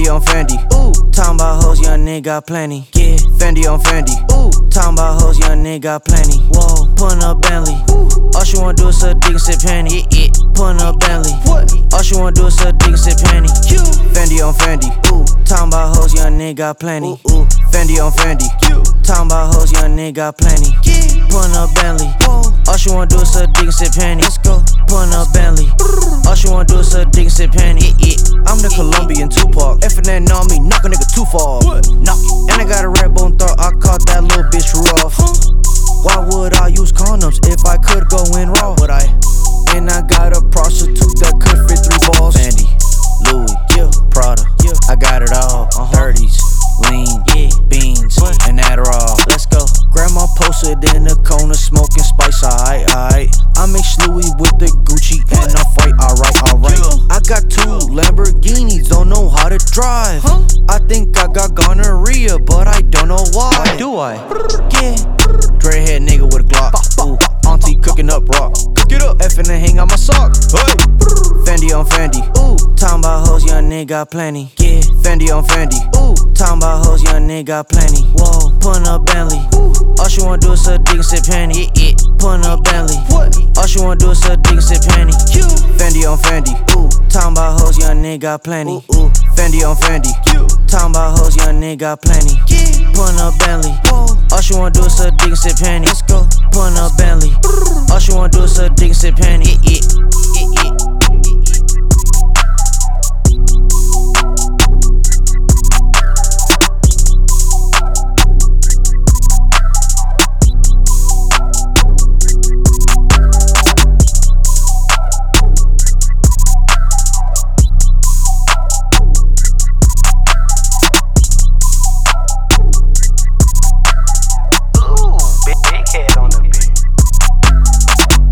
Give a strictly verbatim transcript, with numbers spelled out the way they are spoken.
on Fendi. Ooh, talking about hoes, young nigga got plenty. Yeah, Fendi on Fendi. Ooh, talking about hoes, young nigga got plenty. Whoa, pulling up Bentley. Ooh, all she wanna do is suck dick and sip Henny. Yeah, yeah, pulling up Bentley. What? All she wanna do is suck dick and sip Henny. Fendi on Fendi. Ooh, talking about hoes, young nigga got plenty. Ooh, ooh. Fendi on Fendi. Talking about hoes, young nigga got plenty. Yeah, pulling up Bentley. Whoa, all she wanna do is suck dick and sip Henny. Let's go, pulling up Bentley. All she wanna do is suck dick and sip Henny. Yeah, yeah. I'm the Colombian Tupac. F N N on me, knock a nigga too far. Knock it. And I got a red bone throat, I caught that little bitch rough. Why would I use condoms if I could go in raw? Would I? And I got a prostitute that could fit three balls. Fendi, Louis, yeah, Prada, yeah, I got it all. Uh-huh. thirties, lean, yeah, beans, what? And Adderall. Let's go. Grandma posted in the corner smoking spice, alright, alright. I mix Louis with the Gucci and I fight, alright, alright. Yeah. I got two Lamborghinis, don't know how to drive. Huh? I think I got gonorrhea, but I don't know why. Why do I? Yeah. Dreadhead nigga with a Glock. Ooh, auntie cooking up rock. Cook it up. F and hang out my sock. Hey. Fendi on Fendi. Ooh, talking about hoes, young nigga got plenty. Yeah, Fendi on Fendi. Ooh, talking about hoes, young nigga got plenty. Whoa, pulling up Bentley. Ooh, all she wanna do is suck dick and sip Henny. Yeah, yeah, pulling up Bentley. What? All she wanna do is suck dick and sip Henny. Fendi on Fendi. Ooh, talking about hoes, young nigga got plenty. Ooh, ooh. Fendi on Fendi. Talking about hoes, young nigga got plenty. Yeah, pulling up Bentley. Whoa, all she wanna do is suck dick and sip Henny. Let's go, pulling up Bentley. All she wanna do is suck dick and sip Henny. Yeah, yeah.